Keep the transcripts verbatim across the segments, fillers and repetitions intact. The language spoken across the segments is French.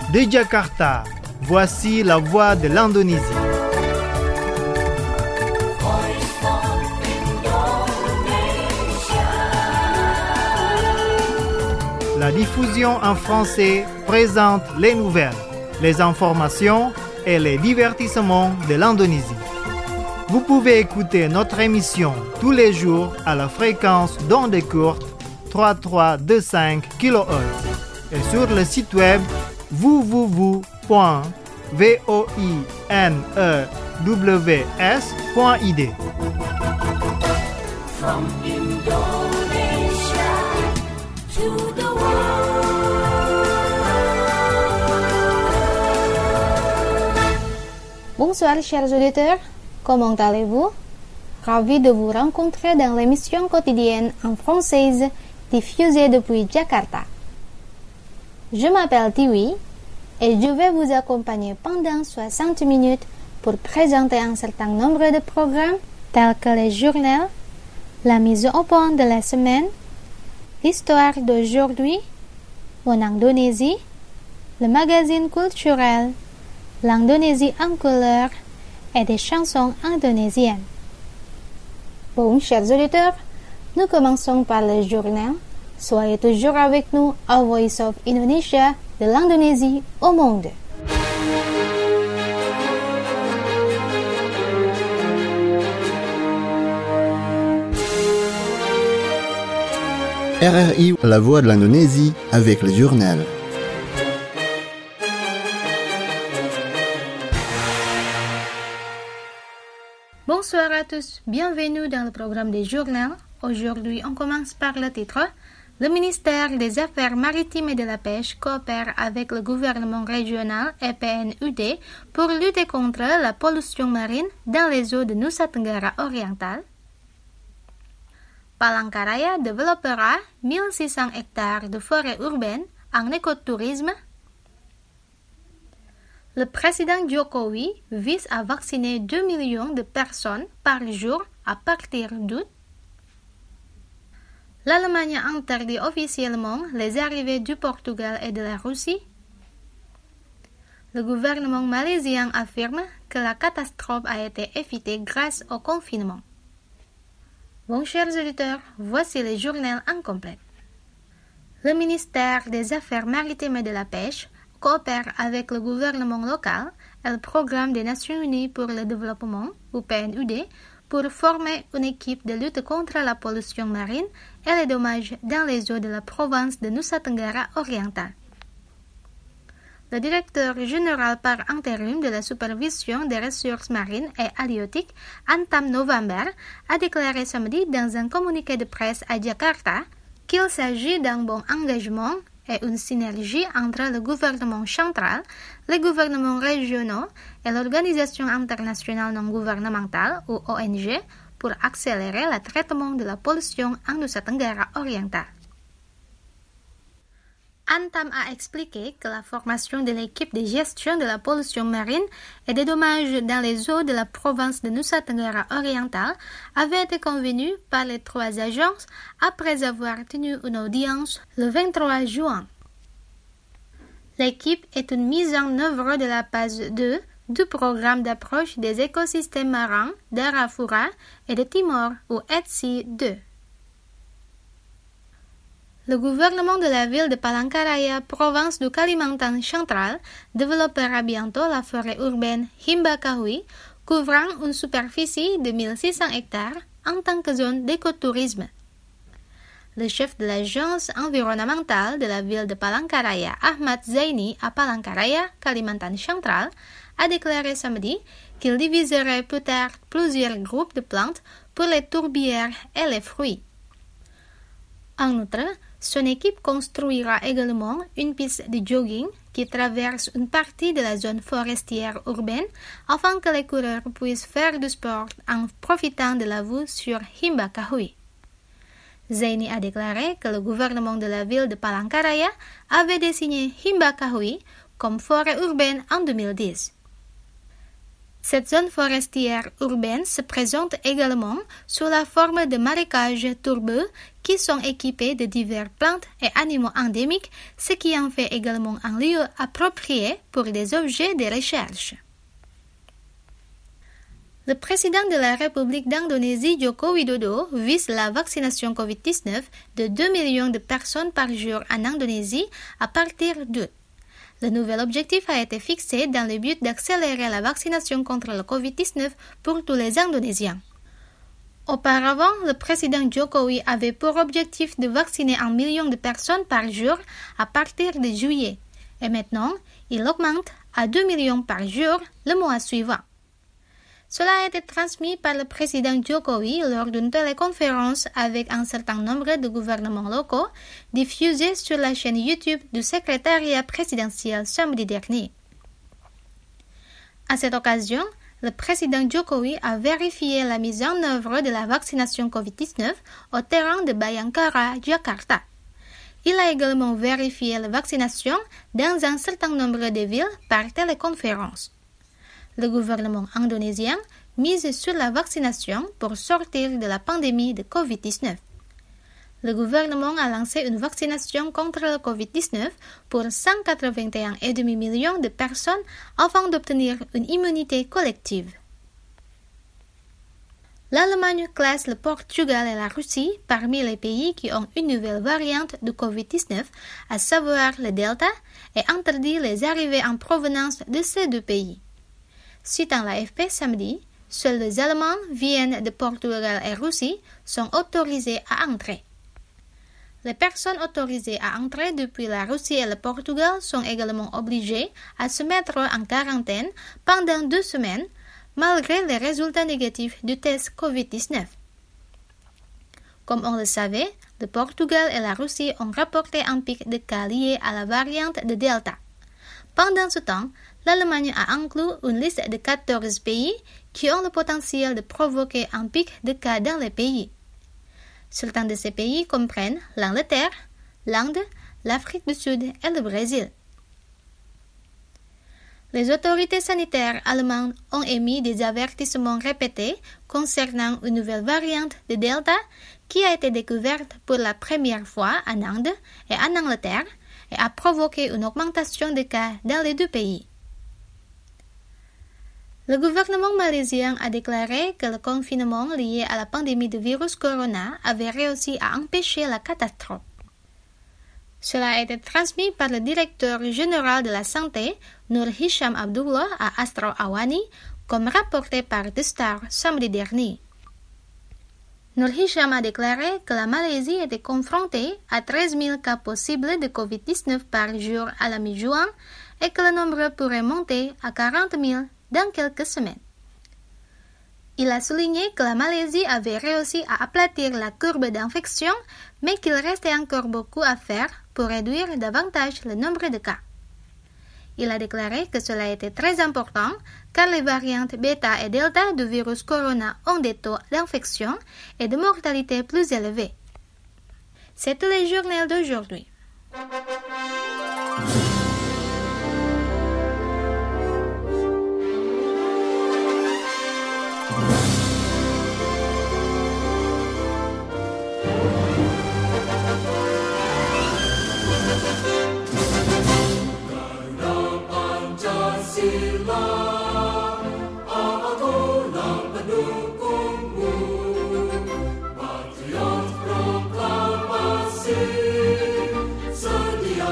De Jakarta, voici la voix de l'Indonésie. La diffusion en français présente les nouvelles, les informations et les divertissements de l'Indonésie. Vous pouvez écouter notre émission tous les jours à la fréquence d'onde courte trois mille trois cent vingt-cinq kilohertz et sur le site web w w w point voinews point i d. From Indonesia to the Bonsoir chers auditeurs, comment allez-vous? Ravi de vous rencontrer dans l'émission quotidienne en française diffusée depuis Jakarta. Je m'appelle Tiwi et je vais vous accompagner pendant soixante minutes pour présenter un certain nombre de programmes tels que les journaux, la mise au point de la semaine, l'histoire d'aujourd'hui, en Indonésie, le magazine culturel, l'Indonésie en couleur et des chansons indonésiennes. Bon, chers auditeurs, nous commençons par le journal. Soyez toujours avec nous à Voice of Indonesia, de l'Indonésie au monde. R R I, la voix de l'Indonésie, avec le journal. Bonsoir à tous, bienvenue dans le programme des journaux. Aujourd'hui, on commence par le titre. Le ministère des Affaires maritimes et de la Pêche coopère avec le gouvernement régional et P N U D pour lutter contre la pollution marine dans les eaux de Nusa Tenggara Oriental. Palangkaraya développera mille six cents hectares de forêt urbaine en écotourisme. Le président Jokowi vise à vacciner deux millions de personnes par jour à partir d'août. L'Allemagne interdit officiellement les arrivées du Portugal et de la Russie. Le gouvernement malaisien affirme que la catastrophe a été évitée grâce au confinement. Bon, chers auditeurs, voici les journaux en complet. Le ministère des Affaires maritimes et de la Pêche coopère avec le gouvernement local et le Programme des Nations Unies pour le développement, ou P N U D, pour former une équipe de lutte contre la pollution marine et les dommages dans les eaux de la province de Nusa Tenggara Oriental. Le directeur général par intérim de la supervision des ressources marines et halieutiques, Antam November, a déclaré samedi dans un communiqué de presse à Jakarta qu'il s'agit d'un bon engagement et une synergie entre le gouvernement central, les gouvernements régionaux et l'Organisation internationale non gouvernementale ou O N G pour accélérer le traitement de la pollution en Nusa Tenggara Oriental. Antam a expliqué que la formation de l'équipe de gestion de la pollution marine et des dommages dans les eaux de la province de Nusa Tenggara Oriental avait été convenue par les trois agences après avoir tenu une audience le vingt-trois juin. L'équipe est une mise en œuvre de la phase deux du programme d'approche des écosystèmes marins d'Arafura et de Timor ou E T S I deux. Le gouvernement de la ville de Palangkaraya, province du Kalimantan central, développera bientôt la forêt urbaine Himbakahui, couvrant une superficie de mille six cents hectares en tant que zone d'écotourisme. Le chef de l'agence environnementale de la ville de Palangkaraya, Ahmad Zaini, à Palangkaraya, Kalimantan central, a déclaré samedi qu'il diviserait plus tard plusieurs groupes de plantes pour les tourbières et les fruits. En outre, son équipe construira également une piste de jogging qui traverse une partie de la zone forestière urbaine afin que les coureurs puissent faire du sport en profitant de la vue sur Himbakahui. Zaini a déclaré que le gouvernement de la ville de Palangkaraya avait désigné Himbakahui comme forêt urbaine en deux mille dix. Cette zone forestière urbaine se présente également sous la forme de marécages tourbeux qui sont équipés de diverses plantes et animaux endémiques, ce qui en fait également un lieu approprié pour des objets de recherche. Le président de la République d'Indonésie, Joko Widodo, vise la vaccination covid dix-neuf de deux millions de personnes par jour en Indonésie à partir d'août. Le nouvel objectif a été fixé dans le but d'accélérer la vaccination contre le covid dix-neuf pour tous les Indonésiens. Auparavant, le président Jokowi avait pour objectif de vacciner un million de personnes par jour à partir de juillet. Et maintenant, il augmente à deux millions par jour le mois suivant. Cela a été transmis par le président Jokowi lors d'une téléconférence avec un certain nombre de gouvernements locaux diffusée sur la chaîne YouTube du secrétariat présidentiel samedi dernier. À cette occasion, le président Jokowi a vérifié la mise en œuvre de la vaccination covid dix-neuf au terrain de Bayangkara, Jakarta. Il a également vérifié la vaccination dans un certain nombre de villes par téléconférence. Le gouvernement indonésien mise sur la vaccination pour sortir de la pandémie de covid dix-neuf. Le gouvernement a lancé une vaccination contre le covid dix-neuf pour cent quatre-vingt-un virgule cinq millions de personnes afin d'obtenir une immunité collective. L'Allemagne classe le Portugal et la Russie parmi les pays qui ont une nouvelle variante de covid dix-neuf, à savoir le Delta, et interdit les arrivées en provenance de ces deux pays. Citant l'A F P samedi, seuls les Allemands, Vienne de Portugal et Russie sont autorisés à entrer. Les personnes autorisées à entrer depuis la Russie et le Portugal sont également obligées à se mettre en quarantaine pendant deux semaines, malgré les résultats négatifs du test covid dix-neuf. Comme on le savait, le Portugal et la Russie ont rapporté un pic de cas liés à la variante de Delta. Pendant ce temps, l'Allemagne a inclus une liste de quatorze pays qui ont le potentiel de provoquer un pic de cas dans les pays. Certains de ces pays comprennent l'Angleterre, l'Inde, l'Afrique du Sud et le Brésil. Les autorités sanitaires allemandes ont émis des avertissements répétés concernant une nouvelle variante de Delta qui a été découverte pour la première fois en Inde et en Angleterre et a provoqué une augmentation des cas dans les deux pays. Le gouvernement malaisien a déclaré que le confinement lié à la pandémie de virus corona avait réussi à empêcher la catastrophe. Cela a été transmis par le directeur général de la santé, Nur Hisham Abdullah, à Astro Awani, comme rapporté par The Star samedi dernier. Nur Hisham a déclaré que la Malaisie était confrontée à treize mille cas possibles de covid dix-neuf par jour à la mi-juin et que le nombre pourrait monter à quarante mille dans quelques semaines. Il a souligné que la Malaisie avait réussi à aplatir la courbe d'infection, mais qu'il restait encore beaucoup à faire pour réduire davantage le nombre de cas. Il a déclaré que cela était très important car les variantes bêta et delta du virus corona ont des taux d'infection et de mortalité plus élevés. C'est tout le journal d'aujourd'hui. Sedia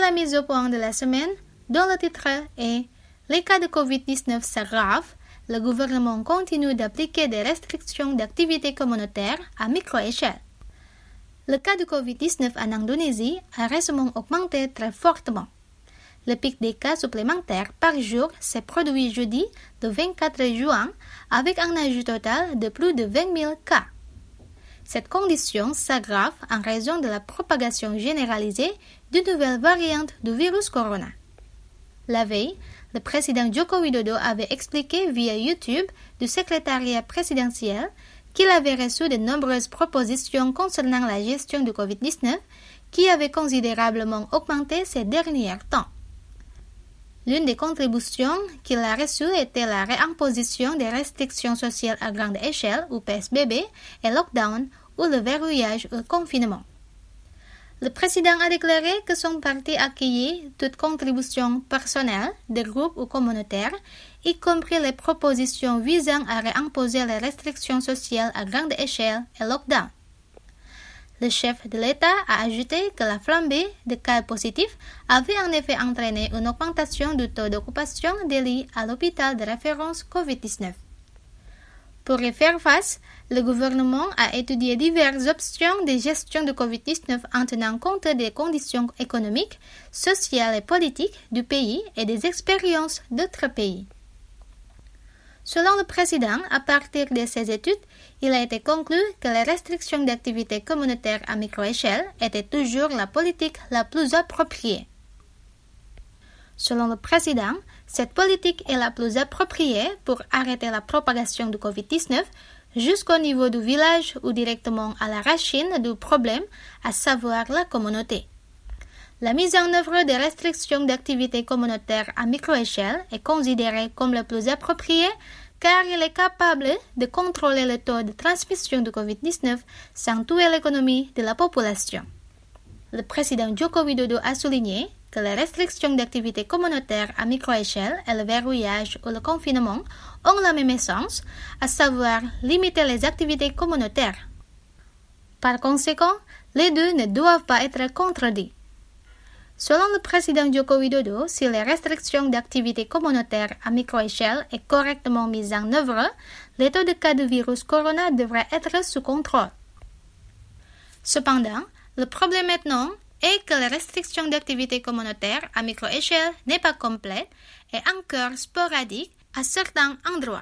la mise au point de la semaine, dont le titre est « Les cas de covid dix-neuf s'aggravent », le gouvernement continue d'appliquer des restrictions d'activité communautaire à micro-échelle. Le cas de covid dix-neuf en Indonésie a récemment augmenté très fortement. Le pic des cas supplémentaires par jour s'est produit jeudi, le vingt-quatre juin, avec un ajout total de plus de vingt mille cas. Cette condition s'aggrave en raison de la propagation généralisée d'une nouvelle variante du virus corona. La veille, le président Joko Widodo avait expliqué via YouTube du secrétariat présidentiel qu'il avait reçu de nombreuses propositions concernant la gestion du covid dix-neuf qui avaient considérablement augmenté ces derniers temps. L'une des contributions qu'il a reçues était la réimposition des restrictions sociales à grande échelle ou P S B B et lockdown ou le verrouillage ou le confinement. Le président a déclaré que son parti accueillait toute contribution personnelle, de groupe ou communautaire, y compris les propositions visant à réimposer les restrictions sociales à grande échelle et lockdown. Le chef de l'État a ajouté que la flambée de cas positifs avait en effet entraîné une augmentation du taux d'occupation des lits à l'hôpital de référence covid dix-neuf. Pour y faire face, le gouvernement a étudié diverses options de gestion de covid dix-neuf en tenant compte des conditions économiques, sociales et politiques du pays et des expériences d'autres pays. Selon le président, à partir de ces études, il a été conclu que les restrictions d'activité communautaire à micro-échelle étaient toujours la politique la plus appropriée. Selon le président, cette politique est la plus appropriée pour arrêter la propagation du covid dix-neuf jusqu'au niveau du village ou directement à la racine du problème, à savoir la communauté. La mise en œuvre des restrictions d'activité communautaire à micro-échelle est considérée comme la plus appropriée car il est capable de contrôler le taux de transmission du covid dix-neuf sans tuer l'économie de la population. Le président Joko Widodo a souligné que les restrictions d'activité communautaire à micro-échelle et le verrouillage ou le confinement ont la même essence, à savoir limiter les activités communautaires. Par conséquent, les deux ne doivent pas être contredits. Selon le président Joko Widodo, si les restrictions d'activité communautaire à micro-échelle est correctement mises en œuvre, les taux de cas de virus corona devraient être sous contrôle. Cependant, le problème maintenant est que les restrictions d'activité communautaire à micro-échelle n'est pas complète et encore sporadique à certains endroits.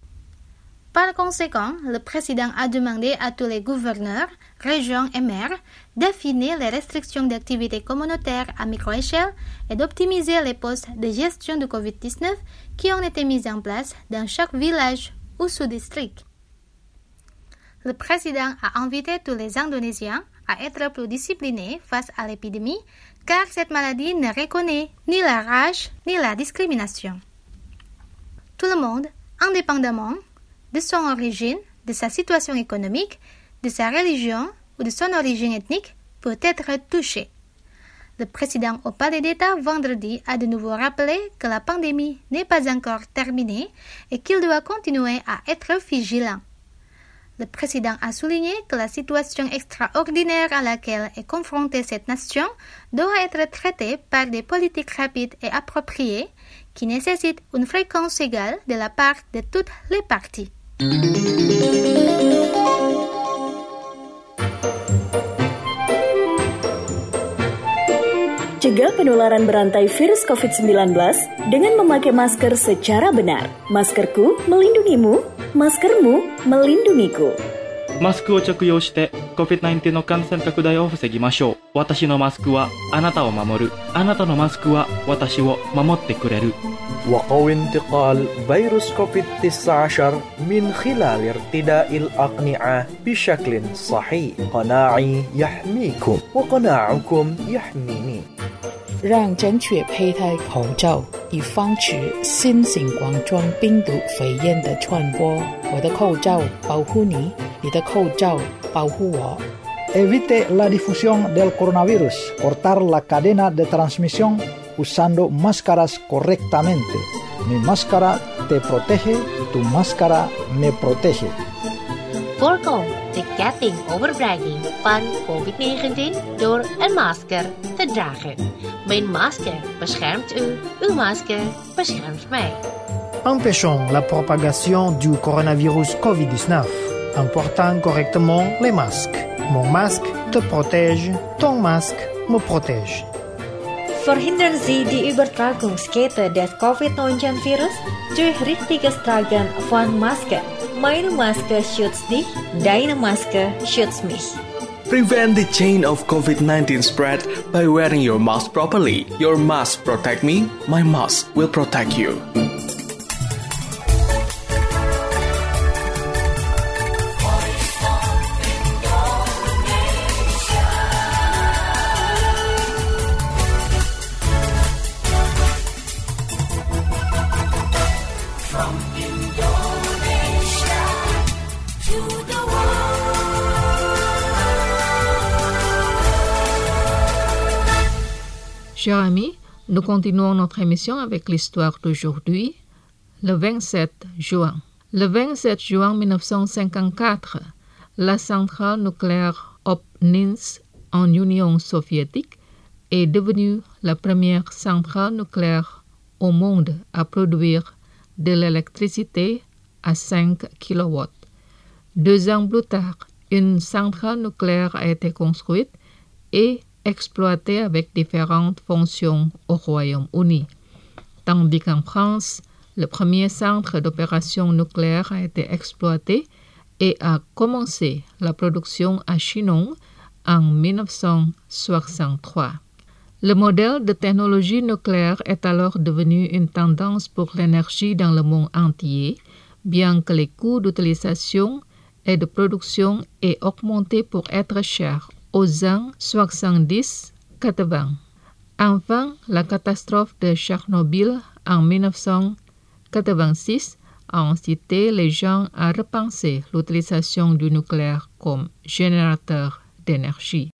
Par conséquent, le président a demandé à tous les gouverneurs, régions et maires d'affiner les restrictions d'activité communautaire à micro-échelle et d'optimiser les postes de gestion du covid dix-neuf qui ont été mis en place dans chaque village ou sous-district. Le président a invité tous les Indonésiens à être plus disciplinés face à l'épidémie car cette maladie ne reconnaît ni la rage ni la discrimination. Tout le monde, indépendamment de son origine, de sa situation économique, de sa religion ou de son origine ethnique, peut être touché. Le président au Palais d'État vendredi a de nouveau rappelé que la pandémie n'est pas encore terminée et qu'il doit continuer à être vigilant. Le président a souligné que la situation extraordinaire à laquelle est confrontée cette nation doit être traitée par des politiques rapides et appropriées qui nécessitent une fréquence égale de la part de toutes les parties. Cegah penularan berantai virus covid sembilan belas dengan memakai masker secara benar. Maskerku melindungimu, maskermu melindungiku. マスクを着用して コビッドナインティーン の感染拡大を防ぎましょう。私のマスクはあなたを守る。あなたのマスクは私を守ってくれる。 وقوي انتقال فيروس كوفيد تسعة عشر من خلال ارتداء الأقنعة بشكل صحيح. قناعي يحميكم وقناعكم يحميني. 让正确佩戴口罩，以防止新型冠状病毒肺炎的传播。我的口罩保护你，你的口罩保护我。 Evite la difusión del coronavirus. Cortar la cadena de transmisión usando máscaras correctamente. Mi máscara te protege, tu máscara me protege. Voorkom de ketting overbregging van covid negentien door een masker te dragen. Mijn masker beschermt u, uw masker beschermt mij. Empêchons la propagation du coronavirus covid dix-neuf en portant correctement les masques. Mon masque te protège, ton masque me protège. Verhindern Sie die Übertragungskette des covid neunzehn Virus durch richtiges Tragen von Maske. Meine Maske schützt dich, deine Maske schützt mich. Prevent the chain of covid nineteen spread by wearing your mask properly. Your mask protect me, my mask will protect you. Chers amis, nous continuons notre émission avec l'histoire d'aujourd'hui, le vingt-sept juin. Le vingt-sept juin mille neuf cent cinquante-quatre, la centrale nucléaire Obninsk en Union soviétique est devenue la première centrale nucléaire au monde à produire de l'électricité à cinq kilowatts. Deux ans plus tard, une centrale nucléaire a été construite et exploitée avec différentes fonctions au Royaume-Uni. Tandis qu'en France, le premier centre d'opération nucléaire a été exploité et a commencé la production à Chinon en mille neuf cent soixante-trois. Le modèle de technologie nucléaire est alors devenu une tendance pour l'énergie dans le monde entier, bien que les coûts d'utilisation et de production aient augmenté pour être chers aux ans soixante-dix quatre-vingts. Enfin, la catastrophe de Tchernobyl en mille neuf cent quatre-vingt-six a incité les gens à repenser l'utilisation du nucléaire comme générateur d'énergie.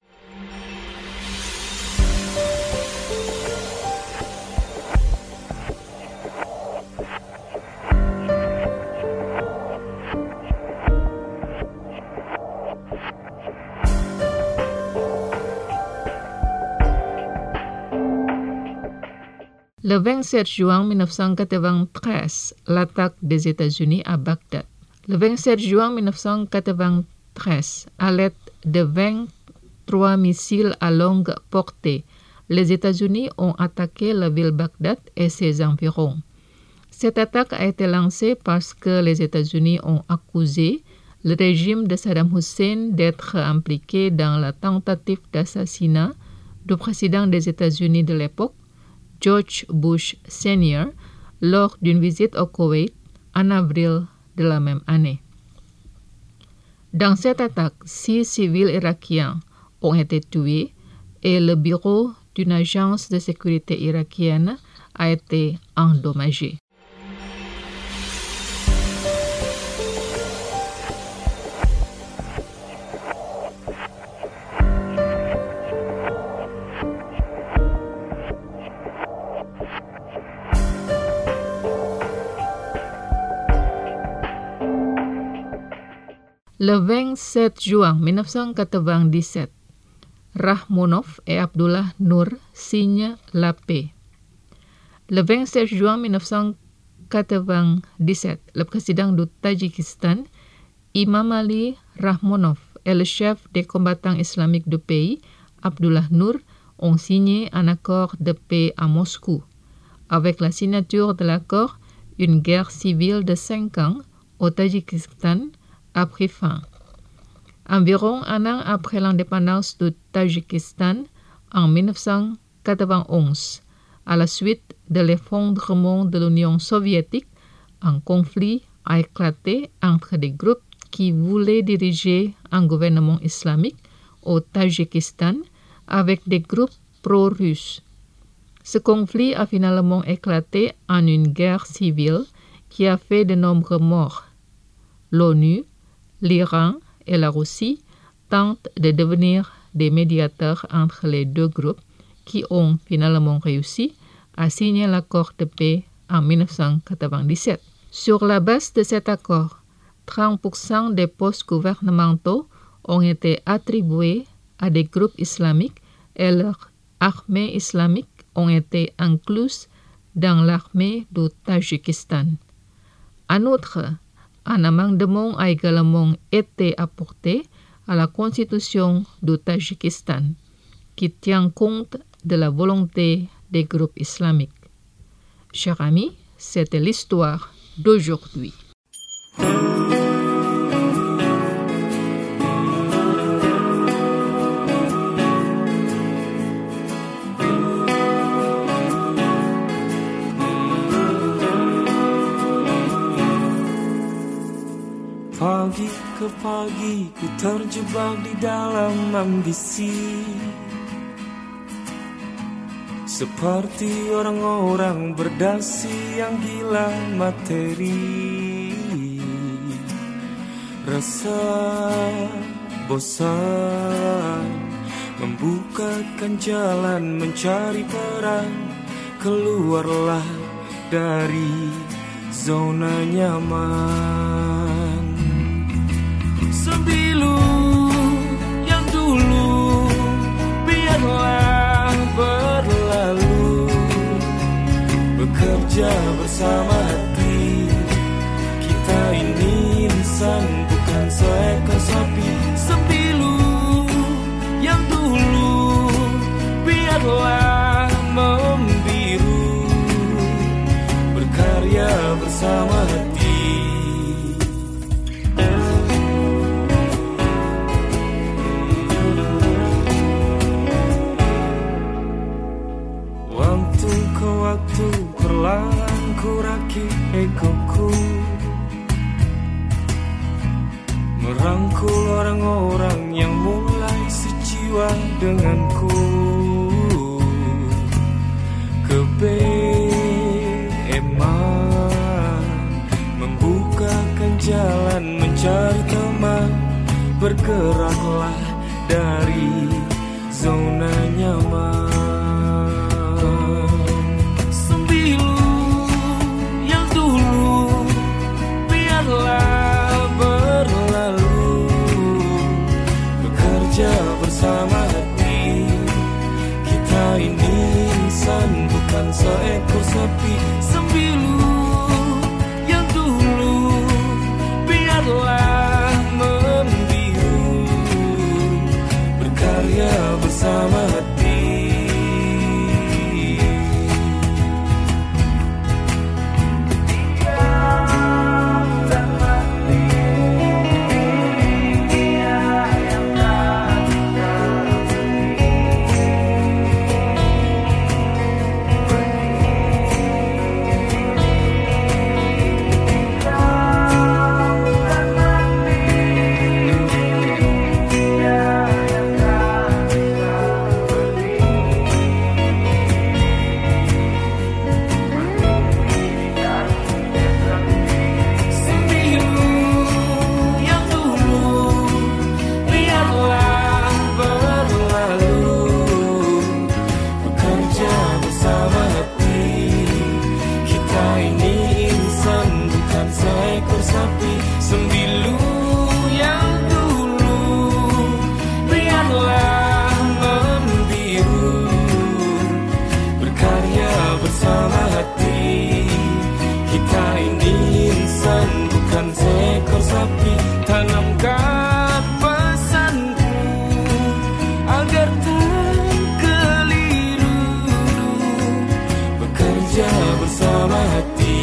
Le vingt-sept juin mille neuf cent quatre-vingt-treize, l'attaque des États-Unis à Bagdad. Le vingt-sept juin mille neuf cent quatre-vingt-treize, à l'aide de vingt-trois missiles à longue portée, les États-Unis ont attaqué la ville Bagdad et ses environs. Cette attaque a été lancée parce que les États-Unis ont accusé le régime de Saddam Hussein d'être impliqué dans la tentative d'assassinat du président des États-Unis de l'époque, George Bush senior, lors d'une visite au Koweït en avril de la même année. Dans cette attaque, six civils irakiens ont été tués et le bureau d'une agence de sécurité irakienne a été endommagé. Le vingt-sept juin mille neuf cent quatre-vingt-dix-sept, Rachmonov et Abdullah Nur signent la paix. Le vingt-sept juin mille neuf cent quatre-vingt-dix-sept, le président du Tadjikistan, Imam Ali Rachmonov, et le chef des combattants islamiques du pays, Abdullah Nur, ont signé un accord de paix à Moscou. Avec la signature de l'accord, une guerre civile de cinq ans au Tadjikistan a pris fin. Environ un an après l'indépendance du Tadjikistan, en mille neuf cent quatre-vingt-onze, à la suite de l'effondrement de l'Union soviétique, un conflit a éclaté entre des groupes qui voulaient diriger un gouvernement islamique au Tadjikistan avec des groupes pro-russes. Ce conflit a finalement éclaté en une guerre civile qui a fait de nombreux morts. L'ONU, l'Iran et la Russie tentent de devenir des médiateurs entre les deux groupes qui ont finalement réussi à signer l'accord de paix en mille neuf cent quatre-vingt-dix-sept. Sur la base de cet accord, trente pour cent des postes gouvernementaux ont été attribués à des groupes islamiques et leur armée islamique ont été incluses dans l'armée du Tadjikistan. En outre, un amendement a également été apporté à la constitution du Tadjikistan, qui tient compte de la volonté des groupes islamiques. Chers amis, c'était l'histoire d'aujourd'hui. Pagi ke pagi ku terjebak di dalam ambisi, seperti orang-orang berdasi yang gila materi. Rasa bosan membukakan jalan mencari peran, keluarlah dari zona nyaman. Sembilu yang dulu biarlah berlalu, bekerja bersama hati. Kita ini insan bukan seekor sapi. Sembilu yang dulu biarlah membiru, berkarya bersama hati. Waktu perlahan ku rakit egoku, merangkul orang-orang yang mulai sejiwa denganku. Kebeeman membukakan jalan mencari teman, bergeraklah dari zona nyaman. Bersama hati, kita ini insan bukan seekor sapi. Sembilu yang dulu biarlah membiru, berkarya bersama hati. Tanamkan pesanku agar tak keliru, bekerja bersama hati.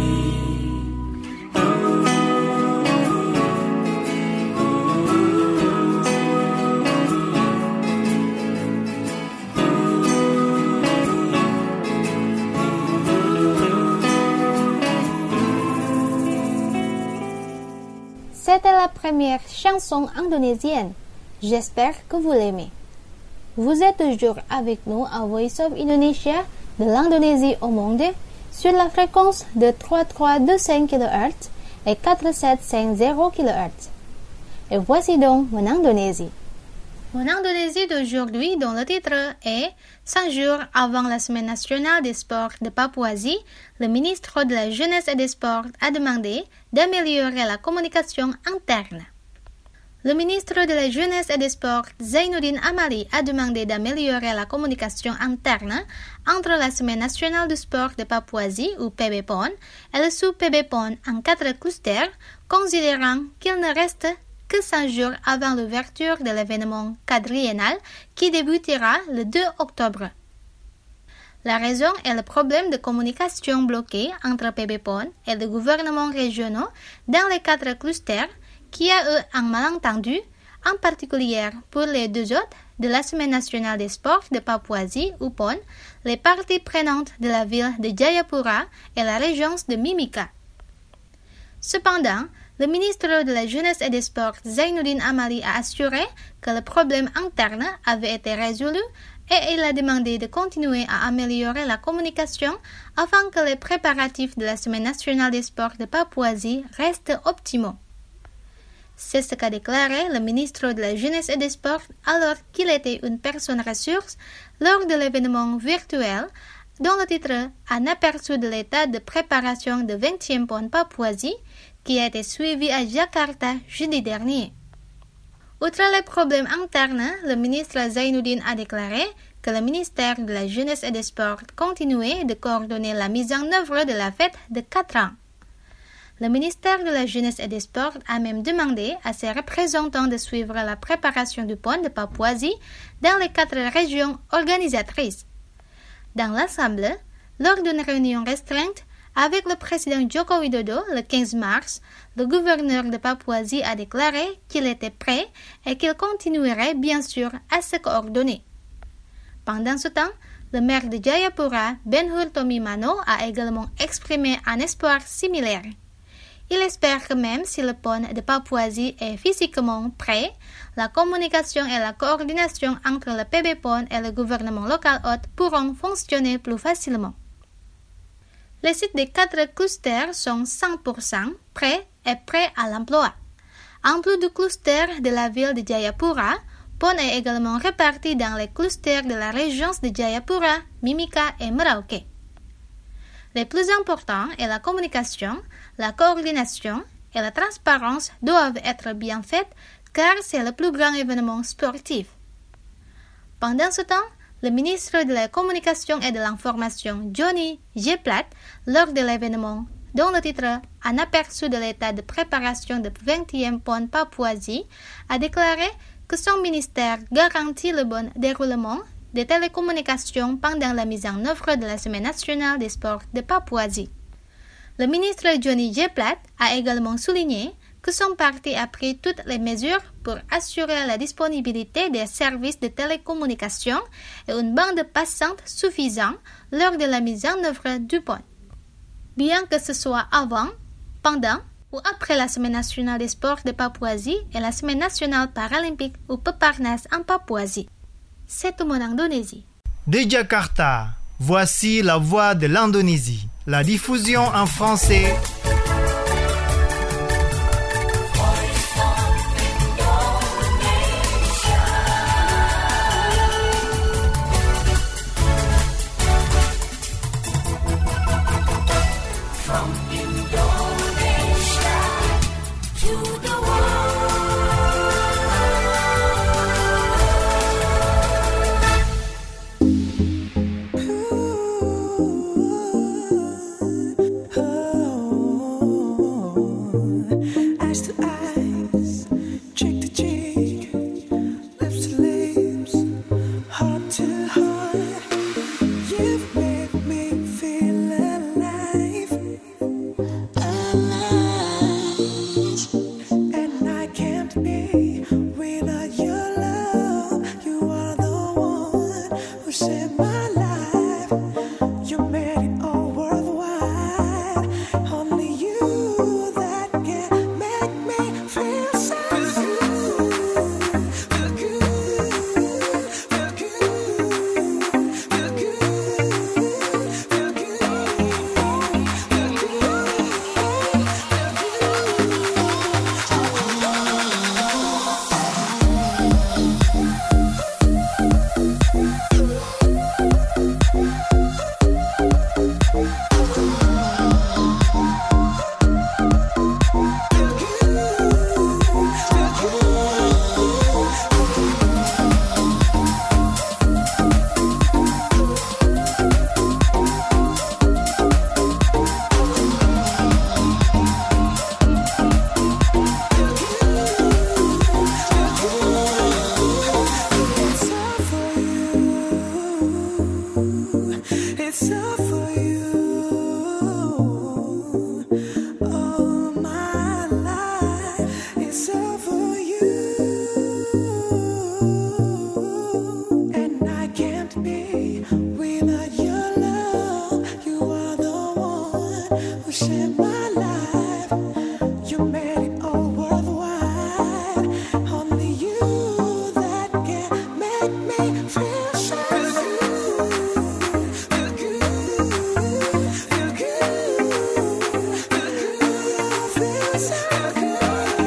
C'était la première chanson indonésienne. J'espère que vous l'aimez. Vous êtes toujours avec nous à Voice of Indonesia de l'Indonésie au monde sur la fréquence de trois trois deux cinq kilohertz et quatre sept cinq zéro kilohertz. Et voici donc mon Indonésie. Mon Indonésie d'aujourd'hui, dont le titre est « Cinq jours avant la Semaine nationale des sports de Papouasie, le ministre de la Jeunesse et des Sports a demandé d'améliorer la communication interne ». Le ministre de la Jeunesse et des Sports, Zainuddin Amali, a demandé d'améliorer la communication interne entre la Semaine nationale du sport de Papouasie, ou P B P O N, et le sous-P B P O N en quatre clusters, considérant qu'il ne reste que cinq jours avant l'ouverture de l'événement quadriennal qui débutera le deux octobre. La raison est le problème de communication bloqué entre P B P O N et les gouvernements régionaux dans les quatre clusters, qui a eu un malentendu, en particulier pour les deux autres de la Semaine nationale des sports de Papouasie, ou P O N, les parties prenantes de la ville de Jayapura et la région de Mimika. Cependant, le ministre de la Jeunesse et des Sports, Zainuddin Amali, a assuré que le problème interne avait été résolu et il a demandé de continuer à améliorer la communication afin que les préparatifs de la Semaine nationale des sports de Papouasie restent optimaux. C'est ce qu'a déclaré le ministre de la Jeunesse et des Sports alors qu'il était une personne ressource lors de l'événement virtuel dont le titre Un aperçu de l'état de préparation de vingtième P O N Papouasie qui a été suivi à Jakarta jeudi dernier. Outre les problèmes internes, le ministre Zainuddin a déclaré que le ministère de la Jeunesse et des Sports continuait de coordonner la mise en œuvre de la fête de quatre ans. Le ministère de la Jeunesse et des Sports a même demandé à ses représentants de suivre la préparation du P O N de Papouasie dans les quatre régions organisatrices. Dans l'ensemble, lors d'une réunion restreinte avec le président Joko Widodo le quinze mars, le gouverneur de Papouasie a déclaré qu'il était prêt et qu'il continuerait bien sûr à se coordonner. Pendant ce temps, le maire de Jayapura, Ben-Hur Tomimano, a également exprimé un espoir similaire. Il espère que même si le P O N de Papouasie est physiquement prêt, la communication et la coordination entre le P B P O N et le gouvernement local hôte pourront fonctionner plus facilement. Les sites des quatre clusters sont cent pour cent prêts et prêts à l'emploi. En plus du cluster de la ville de Jayapura, P O N est également réparti dans les clusters de la région de Jayapura, Mimika et Merauke. Les plus importants est la communication, la coordination et la transparence doivent être bien faites car c'est le plus grand événement sportif. Pendant ce temps, le ministre de la Communication et de l'Information, Johnny Jeplat, lors de l'événement dont le titre « Un aperçu de l'état de préparation de vingtième P O N Papouasie » a déclaré que son ministère garantit le bon déroulement des télécommunications pendant la mise en œuvre de la Semaine nationale des sports de Papouasie. Le ministre Johnny Jeplat a également souligné que son parti a pris toutes les mesures pour assurer la disponibilité des services de télécommunications et une bande passante suffisante lors de la mise en œuvre du P O N. Bien que ce soit avant, pendant ou après la Semaine nationale des sports de Papouasie et la Semaine nationale paralympique ou Peparnas en Papouasie. C'est tout mon Indonésie. De Jakarta, voici la voix de l'Indonésie. La diffusion en français. Oh share my life. You made it all worthwhile. Only you that can make me feel so good. Feel good, feel good, feel good, feel so good.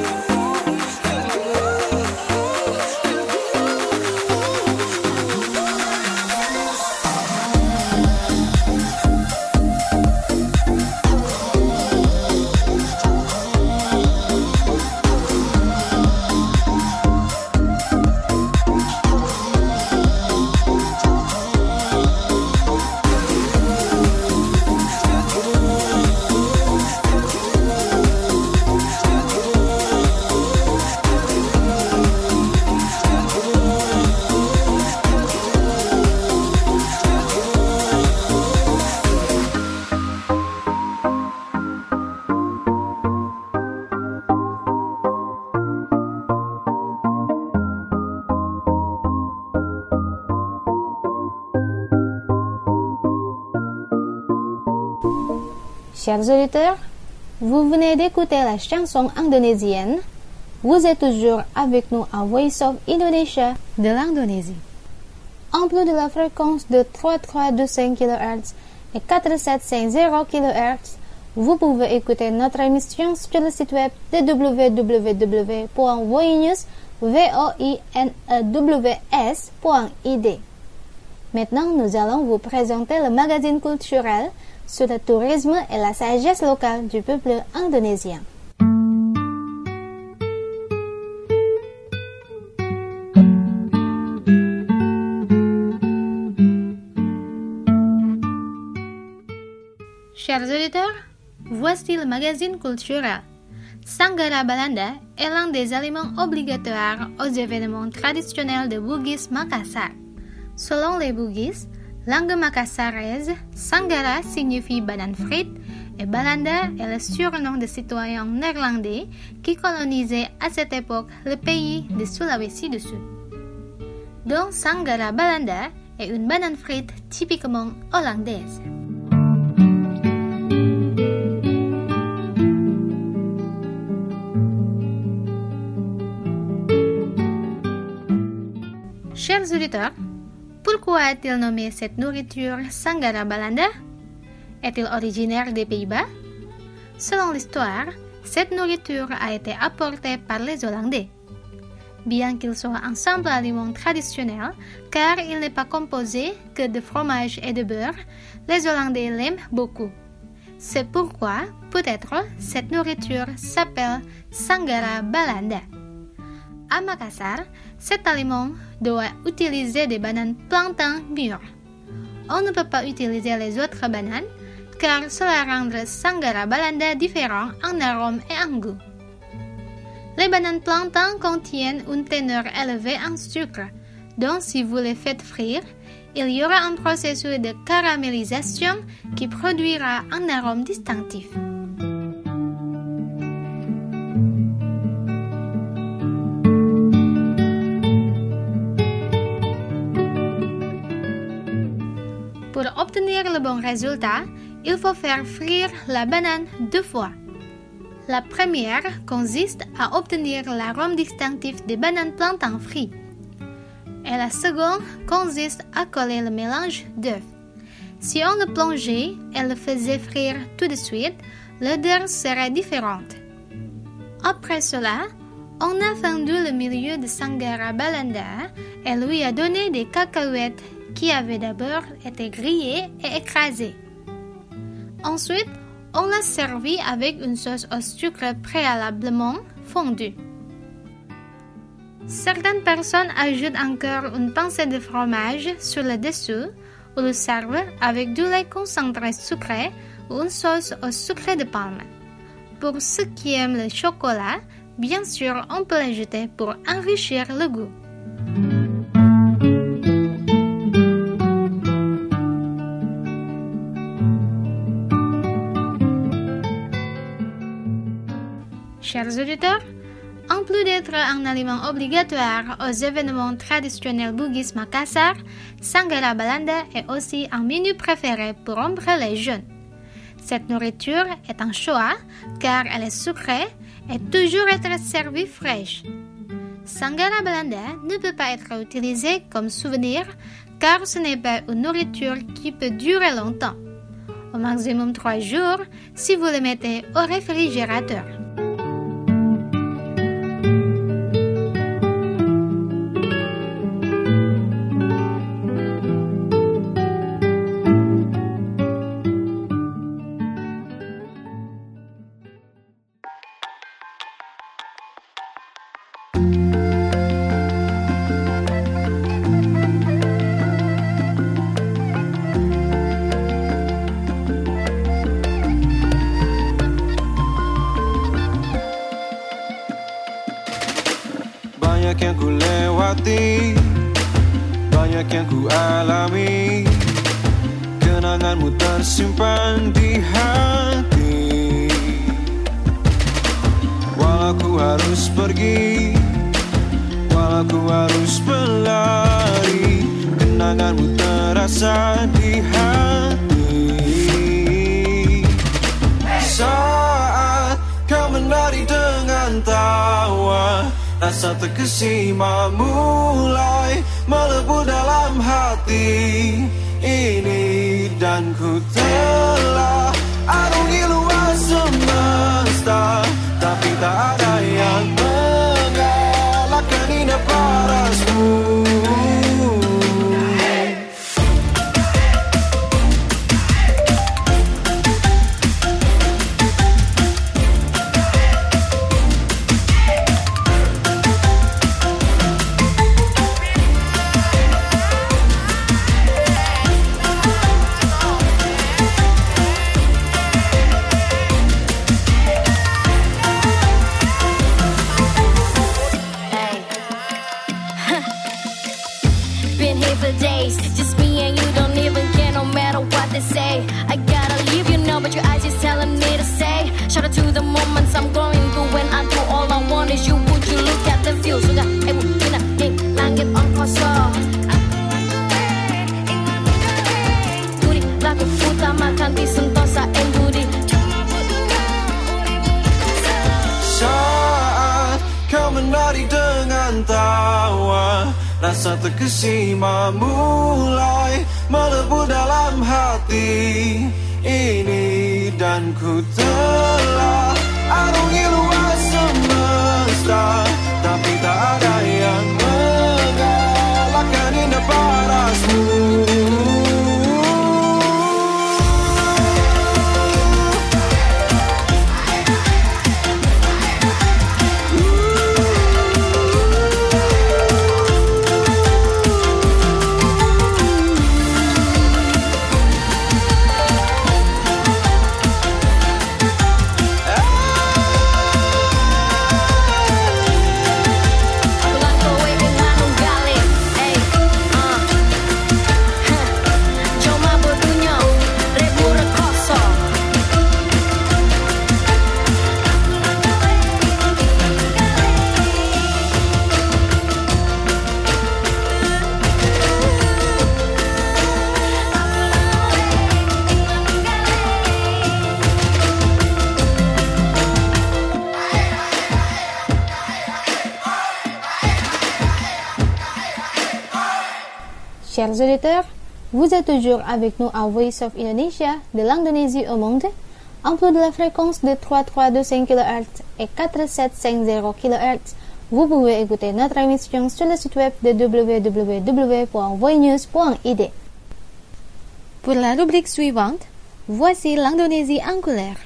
Chers auditeurs, vous venez d'écouter la chanson indonésienne. Vous êtes toujours avec nous à Voice of Indonesia de l'Indonésie. En plus de la fréquence de trois trois deux cinq kilohertz et quatre sept cinq zéro kilohertz, vous pouvez écouter notre émission sur le site web de w w w point voinews point i d. Maintenant, nous allons vous présenter le magazine culturel sur le tourisme et la sagesse locale du peuple indonésien. Chers auditeurs, voici le magazine culturel. Sanggara Balanda est l'un des aliments obligatoires aux événements traditionnels de Bugis Makassar. Selon les Bugis, langue macassaraise, Sanggara signifie banane frite et Balanda est le surnom de citoyens néerlandais qui colonisaient à cette époque le pays de Sulawesi du Sud. Donc Sanggara Balanda est une banane frite typiquement hollandaise. Chers auditeurs, pourquoi a-t-il nommé cette nourriture Sanggara Balanda? Est-il originaire des Pays-Bas? Selon l'histoire, cette nourriture a été apportée par les Hollandais. Bien qu'il soit un simple aliment traditionnel, car il n'est pas composé que de fromage et de beurre, les Hollandais l'aiment beaucoup. C'est pourquoi, peut-être, cette nourriture s'appelle Sanggara Balanda. À Makassar, cet aliment doit utiliser des bananes plantains mûres. On ne peut pas utiliser les autres bananes car cela rendrait Sanggara Balanda différent en arôme et en goût. Les bananes plantains contiennent une teneur élevée en sucre, donc si vous les faites frire, il y aura un processus de caramélisation qui produira un arôme distinctif. Pour obtenir le bon résultat, il faut faire frire la banane deux fois. La première consiste à obtenir l'arôme distinctif des bananes plantains frites. Et la seconde consiste à coller le mélange d'œufs. Si on le plongeait et le faisait frire tout de suite, l'odeur serait différente. Après cela, on a fendu le milieu de Sanggara Balanda et lui a donné des cacahuètes qui avaient d'abord été grillées et écrasées. Ensuite, on l'a servi avec une sauce au sucre préalablement fondue. Certaines personnes ajoutent encore une pincée de fromage sur le dessus ou le servent avec du lait concentré sucré ou une sauce au sucre de palme. Pour ceux qui aiment le chocolat, bien sûr, on peut l'ajouter pour enrichir le goût. Chers auditeurs, en plus d'être un aliment obligatoire aux événements traditionnels Bugis Makassar, Sanggara Balanda est aussi un menu préféré pour rompre les jeûnes. Cette nourriture est un choix car elle est sucrée et toujours être servie fraîche. Sanggara Belanda ne peut pas être utilisé comme souvenir car ce n'est pas une nourriture qui peut durer longtemps. Au maximum trois jours si vous le mettez au réfrigérateur. Banyak yang ku lewati, banyak yang ku alami. Kenanganmu tersimpan di hati. Walau ku harus pergi, walau ku harus berlari, kenanganmu terasa di hati. Saat kau menari dengan tawa, rasa terkesima mulai melebu dalam hati ini. Dan ku telah arungi luas semesta, tapi tak ada yang mengalahkan indah parasmu. Saat kau menari dengan tawa, rasa terkesima mulai melebu dalam hati ini. Dan ku telah arungi luas semesta, tapi tak ada yang mengalahkan indah parasmu. Chers auditeurs, vous êtes toujours avec nous à Voice of Indonesia de l'Indonésie au monde, en plus de la fréquence de trois mille trois cent vingt-deux kilohertz et quatre mille sept cent cinquante kilohertz. Vous pouvez écouter notre émission sur le site web de w w w point voinews point i d. Pour la rubrique suivante, voici l'Indonésie en couleur.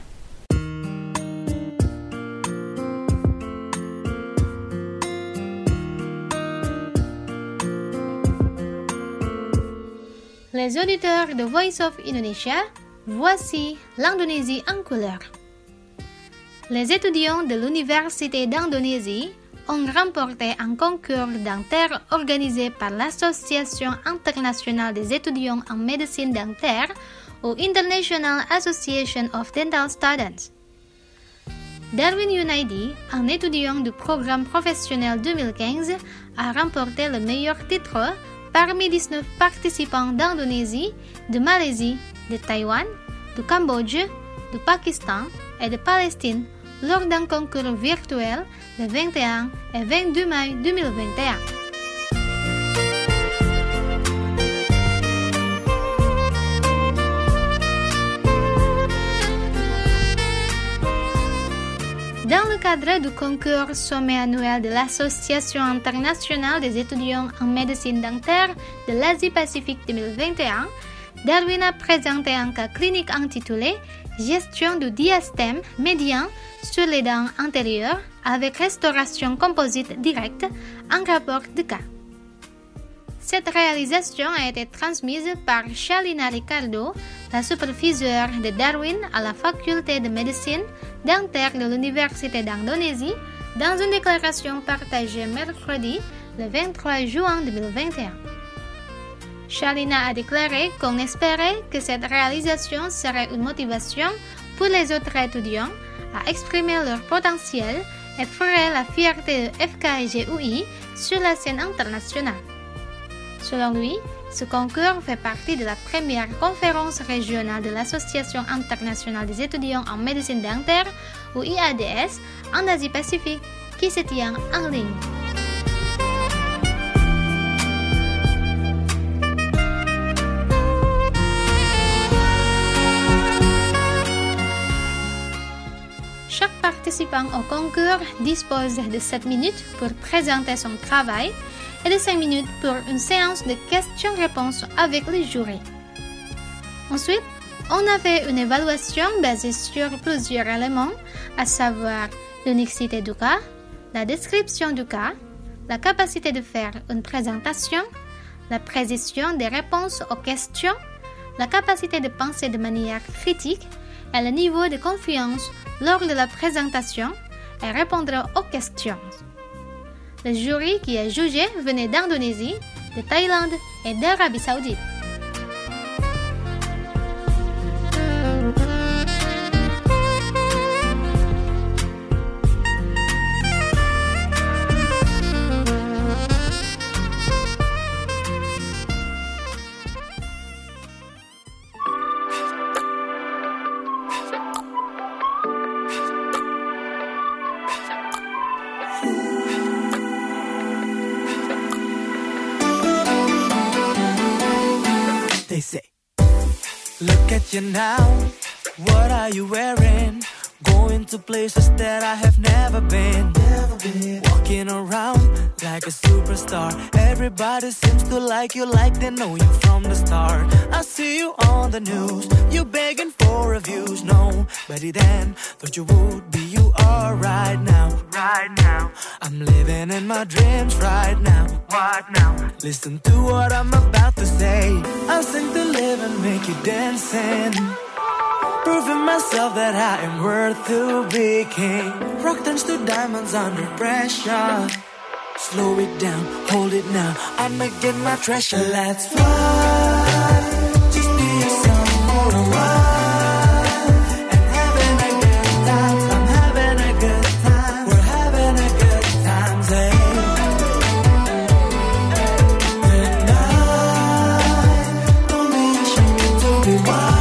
Les auditeurs de Voice of Indonesia, voici l'Indonésie en couleur. Les étudiants de l'Université d'Indonésie ont remporté un concours dentaire organisé par l'Association internationale des étudiants en médecine dentaire ou International Association of Dental Students. Darwin Yunaidi, un étudiant du programme professionnel deux mille quinze, a remporté le meilleur titre parmi dix-neuf participants d'Indonésie, de Malaisie, de Taïwan, du Cambodge, du Pakistan et de Palestine lors d'un concours virtuel le vingt et un et vingt-deux mai deux mille vingt et un. Dans le cadre du concours sommet annuel de l'Association internationale des étudiants en médecine dentaire de l'Asie-Pacifique deux mille vingt et un, Darwin a présenté un cas clinique intitulé « Gestion du diastème médian sur les dents antérieures avec restauration composite directe en rapport de cas ». Cette réalisation a été transmise par Shalina Ricardo, la superviseure de Darwin à la faculté de médecine dentaire de l'Université d'Indonésie, dans une déclaration partagée mercredi, le vingt-trois juin deux mille vingt et un. Shalina a déclaré qu'on espérait que cette réalisation serait une motivation pour les autres étudiants à exprimer leur potentiel et ferait la fierté de F K G U I sur la scène internationale. Selon lui, ce concours fait partie de la première conférence régionale de l'Association internationale des étudiants en médecine dentaire, ou I A D S, en Asie-Pacifique, qui se tient en ligne. Chaque participant au concours dispose de sept minutes pour présenter son travail et de cinq minutes pour une séance de questions-réponses avec le jury. Ensuite, on a fait une évaluation basée sur plusieurs éléments, à savoir l'unicité du cas, la description du cas, la capacité de faire une présentation, la précision des réponses aux questions, la capacité de penser de manière critique et le niveau de confiance lors de la présentation et répondre aux questions. Le jury qui a jugé venait d'Indonésie, de Thaïlande et d'Arabie Saoudite. They say, look at you now, what are you wearing? Going to places that I have never been, never been. Walking around like a superstar. Everybody seems to like you like they know you from the start. I see you on the news, you begging for reviews. Nobody then thought you would be you are right now. Right now, I'm living in my dreams right now. What now? Listen to what I'm about to say. I sing to live and make you dancing, proving myself that I am worth to be king. Rock turns to diamonds under pressure. Slow it down, hold it now, I'ma get my treasure. Let's fly, just be yourself for a while, and having a good time. I'm having a good time, we're having a good time. Say tonight, don't be ashamed to be wild.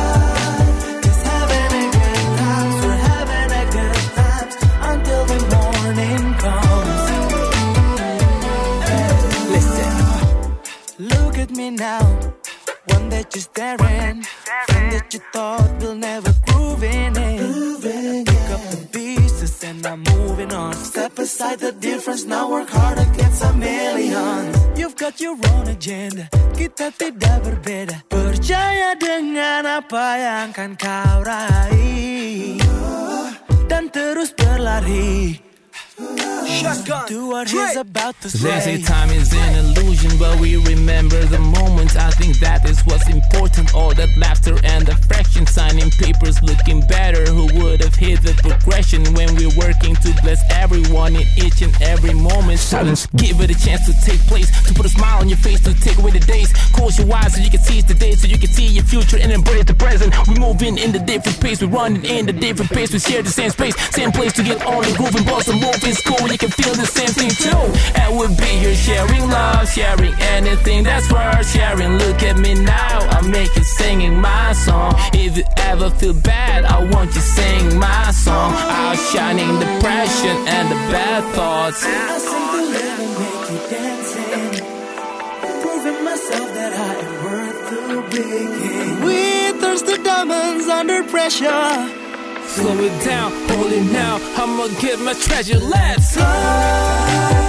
Me now, one that you're staring, one that you thought will never groove in it. Pick up the pieces and I'm moving on. Step aside the difference, now work hard against a million. You've got your own agenda, kita tidak berbeda. Percaya dengan apa yang kan kau raih, dan terus berlari. Do what he's about to say. They say time is an illusion, but we remember the moments. I think that is what's important. All that laughter and affection, signing papers looking better. Who would have hit the progression when we're working to bless everyone in each and every moment? Silence, give it a chance to take place, to put a smile on your face, to take away the days. Close your eyes so you can seize the day, so you can see your future and embrace the present. We're moving in the different pace, we're running in the different pace. We share the same space, same place to get on the groove and bust a move in school. You make you feel the same thing too. And we'll be here sharing love, sharing anything that's worth sharing. Look at me now, I'm making singing my song. If you ever feel bad, I want you sing my song. Outshining depression and the bad thoughts. I simply live and make you dancing, proving myself that I am worth the breaking. We thirsty diamonds under pressure. Slow it down, hold it now, I'ma get my treasure. Let's go.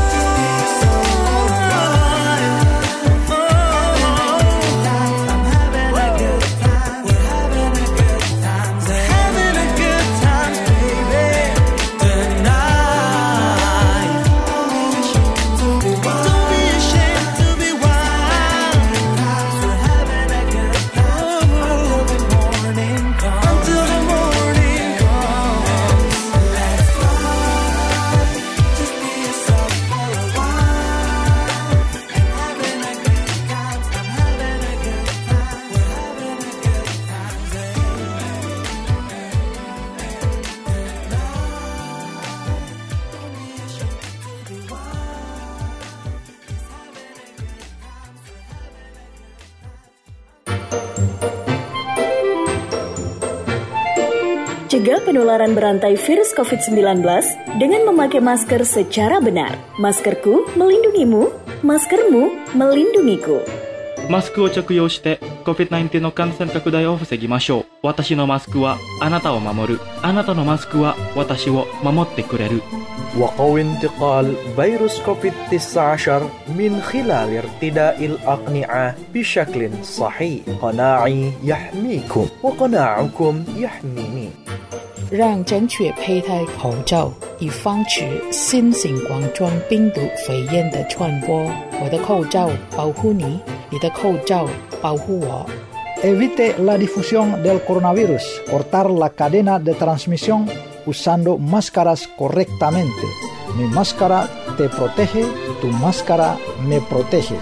Cegah penularan berantai virus covid sembilan belas dengan memakai masker secara benar. Maskerku melindungimu, maskermu melindungiku. マスクを着用して コビッドナインティーン の感染拡大を防ぎましょう。私のマスクはあなたを守る。あなたのマスクは私を守ってくれる。 وقوي انتقال فيروس كوفيد تسعة عشر من خلال ارتداء الأقنعة بشكل صحيح. قناعي يحميكم وقناعكم يحميني. 让正确佩戴口罩，以防止新型冠状病毒肺炎的传播。我的口罩保护你，你的口罩保护我。 Evite la difusión del coronavirus. Cortar la cadena de transmisión usando máscaras correctamente. Mi máscara te protege, tu máscara me protege.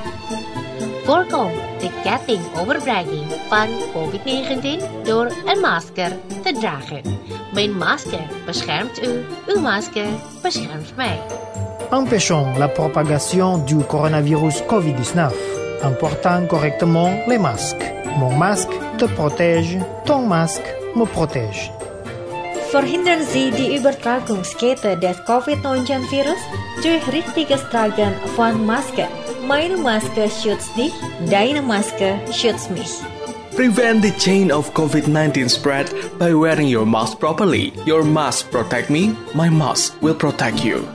Voorkom de getting overbragging van covid negentien door een masker te dragen. Mijn masker beschermt u, uw masker beschermt mij. Empêchons la propagation du coronavirus covid dix-neuf en portant correctement les masques. Mon masque te protège, ton masque me protège. Verhindern Sie die Übertragungskette des covid neunzehn Virus durch richtiges Tragen von Maske. Meine Maske schützt dich, deine Maske schützt mich. Prevent the chain of covid nineteen spread by wearing your mask properly. Your mask protect me, my mask will protect you.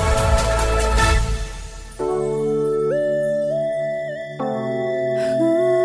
Ooh.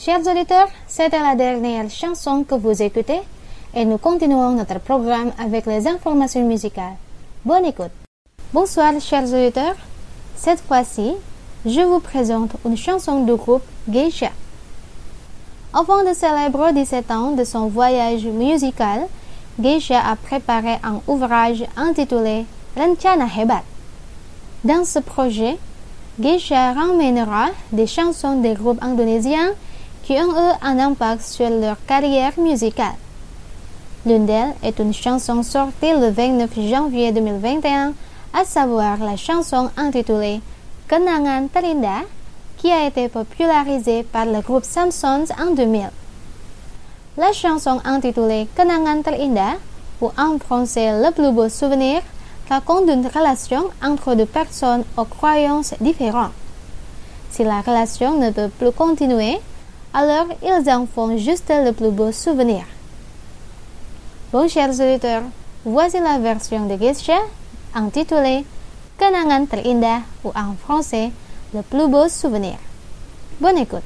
Chers auditeurs, c'était la dernière chanson que vous écoutez et nous continuons notre programme avec les informations musicales. Bonne écoute. Bonsoir chers auditeurs. Cette fois-ci, je vous présente une chanson du groupe Geisha. Avant de célébrer dix-sept ans de son voyage musical, Geisha a préparé un ouvrage intitulé Rencana Hebat. Dans ce projet, Geisha ramènera des chansons des groupes indonésiens qui ont eu un impact sur leur carrière musicale. L'une d'elles est une chanson sortie le vingt-neuf janvier deux mille vingt et un, à savoir la chanson intitulée Kenangan Terindah, qui a été popularisée par le groupe Samsons en deux mille. La chanson intitulée Kenangan Terindah, ou en français Le plus beau souvenir, raconte une relation entre deux personnes aux croyances différentes. Si la relation ne peut plus continuer, alors ils en font juste le plus beau souvenir. Bon, chers auditeurs, voici la version de Geisha intitulée Kenangan Terindah, ou en français Le plus beau souvenir. Bonne écoute.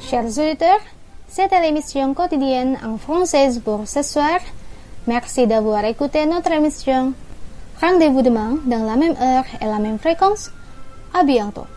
Chers auditeurs, c'était l'émission quotidienne en française pour ce soir. Merci d'avoir écouté notre émission. Rendez-vous demain dans la même heure et la même fréquence. À bientôt.